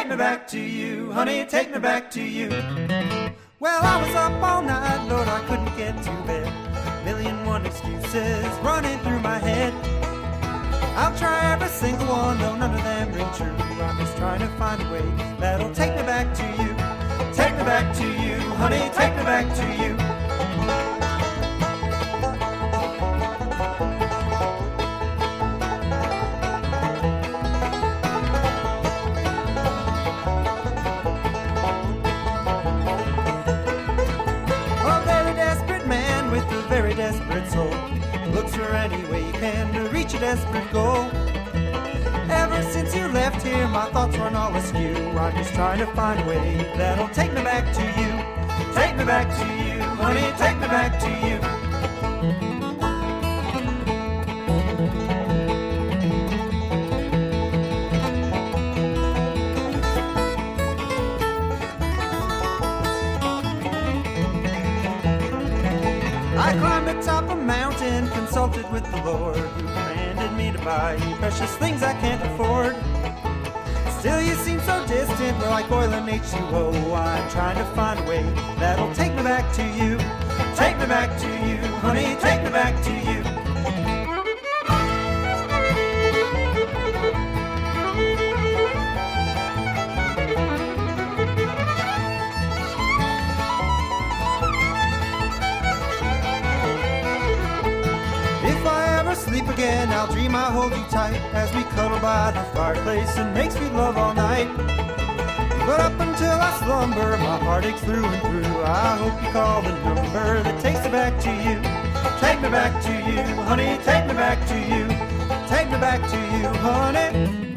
take me back to you, honey, take me back to you. Well, I was up all night, Lord, I couldn't get to bed. 1,000,001 excuses running through my head. I'll try every single one, though none of them ring true. I'm just trying to find a way that'll take me back to you. Take me back to you, honey, take me back to you. Very desperate soul looks for any way he can to reach a desperate goal. Ever since you left here, my thoughts run all askew. I'm just trying to find a way that'll take me back to you. Take me back to you, honey, take me back to you. I climbed atop a mountain, consulted with the Lord, who commanded me to buy precious things I can't afford. Still you seem so distant, we're like oil and H2O. I'm trying to find a way that'll take me back to you. Take me back to you, honey, take me back to you. If I ever sleep again, I'll dream I hold you tight as we cuddle by the fireplace and make sweet love all night. But up until I slumber, my heart aches through and through. I hope you call the number that takes me back to you. Take me back to you, honey, take me back to you. Take me back to you, honey.